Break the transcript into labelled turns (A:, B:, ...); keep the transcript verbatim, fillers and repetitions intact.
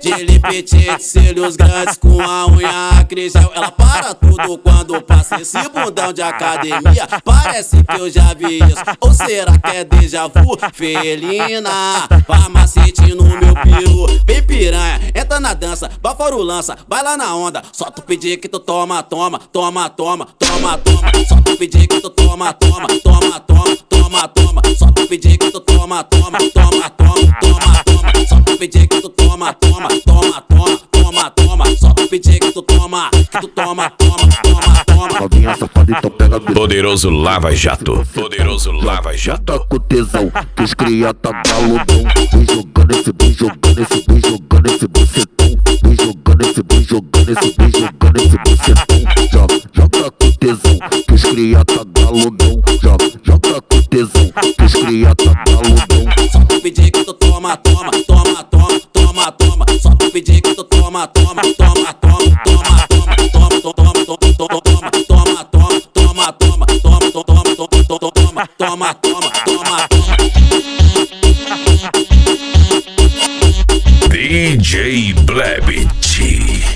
A: De lipetete, cílios grandes com a unha acrígel. Ela para tudo quando passa esse bundão de academia. Parece que eu já vi isso, ou será que é déjà vu? Felina, vai macete no meu peru. Vem piranha, entra na dança, bafora o lança, vai lá na onda. Só tu pedir que tu toma, toma, toma, toma, toma, toma. Só tu pedir que tu toma, toma, toma, toma, toma, toma. Só tu pedir que tu toma, toma, toma, toma, toma, toma. Só tu pedir que tu toma, toma, toma, toma, toma, toma. Só tu pedir que tu toma, que tu toma, toma, toma, toma.
B: Novinha safada, então pega bem.
C: Poderoso Lava Jato. Poderoso Lava Jato.
B: Tá com tesão, que os cria tá galudão. Vem jogando esse, vem jogando esse, vem jogando esse bucetão. Vem jogando esse, vem jogando esse, vem jogando esse bucetão. Joga, joga com tesão, que os cria tá galudão. Joga, joga com tesão, que os cria tá galudão.
A: Só tu pedir que tu toma, toma, toma, toma, toma, toma. Só tu pedir que tu toma, toma, toma, toma, toma, toma, toma, toma, toma, toma, toma, toma, toma, toma, toma, toma, toma, toma, toma, toma.
C: D J Blebit.